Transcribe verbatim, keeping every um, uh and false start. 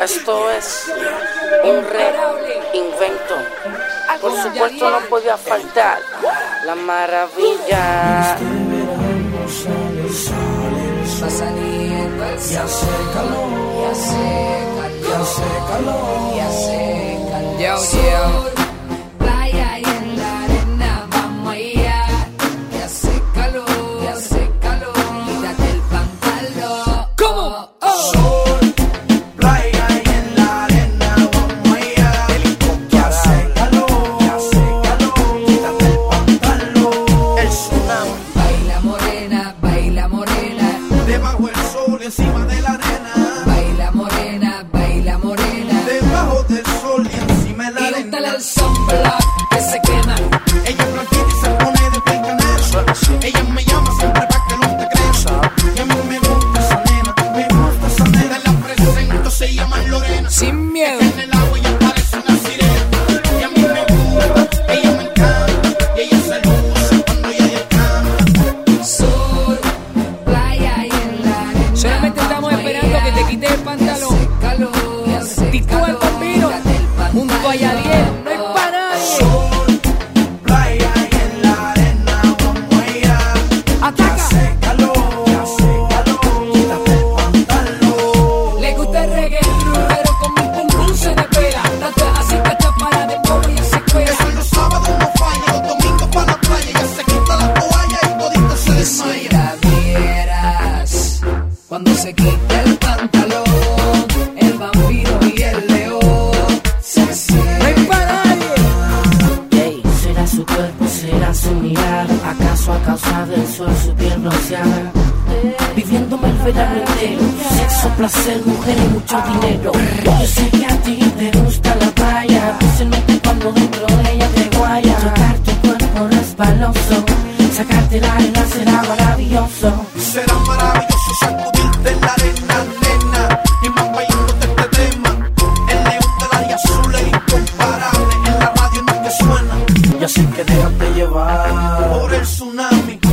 Esto es un reinvento. Por supuesto no podía faltar la maravilla. Va saliendo el sol, y hace calor, y hace calor, y hace calor, y hace calor. Playa y en la arena vamos allá, y hace calor, y hace calor. Quítate el pantalón. ¿Cómo? Oh. Sol, playa y en la arena vamos allá, y hace calor, y hace calor. Quítate el pantalón. El tsunami. Baila morena, baila morena. Debajo el sol y encima de la arena. Baila morena, baila morena. Debajo del sol y encima de la Y arena. úntale el sunblock que se quema. Ella es blanquita y se pone de piel canela. Ella me llama siempre para que no te creas. Y a mí me gusta esa nena, me gusta esa nena. La presento, se llama Lorena. Sin miedo. En el agua ella parece una sirena. Y a mí me gusta, ella me encanta. Y ella se luce cuando ella canta. Sol, playa y en la arena. Solamente estamos esperando que te quites el pantalón. Hace calor, hace Titúa el calor. bombino Quítate el pantalón. junto a Yadiel. No hay pa' nadie. Sol, playa y en la arena vamos allá. Ataca. Hace calor, hace calor. Quítate el pantalón. Le gusta el reggae, pero con mi pum pum se despega. Tanto es así que está para de pobre y se cuela. Eso los sábados no falla, los domingos para la playa. Ella se quita la toalla y todito se Si desmaya. la vieras cuando se quita el pantalón, el vampiro y el león se No cierran. hay pa' nadie. Ey, será su cuerpo, será su mirar. ¿Acaso a causa del sol su piel bronceada? Viviendo el verano entero, sexo, placer, mujer y mucho dinero. Yo sé que a ti te gusta la playa, especialmente cuando dentro de ella te guaya. Tocar tu cuerpo resbaloso, sacarte la arena será maravilloso. Será maravilloso sacudirte en la arena, nena. Y más bailándote este tema. El león de la y azul es incomparable. En la radio no es que suena. Ya sé que déjate llevar por el tsunami.